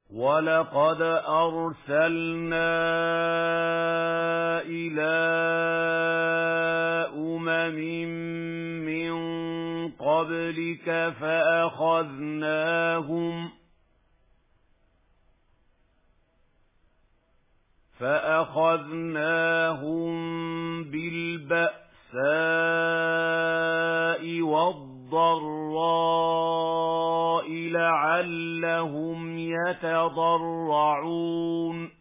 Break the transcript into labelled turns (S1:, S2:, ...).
S1: وَلَقَدْ أَرْسَلْنَا إِلَىٰ أُمَمٍ مِّن قَبْلِكَ فَأَخَذْنَاهُم بِالْبَأْسَاءِ وَالضَّرَّاءِ لَعَلَّهُمْ يَتَضَرَّعُونَ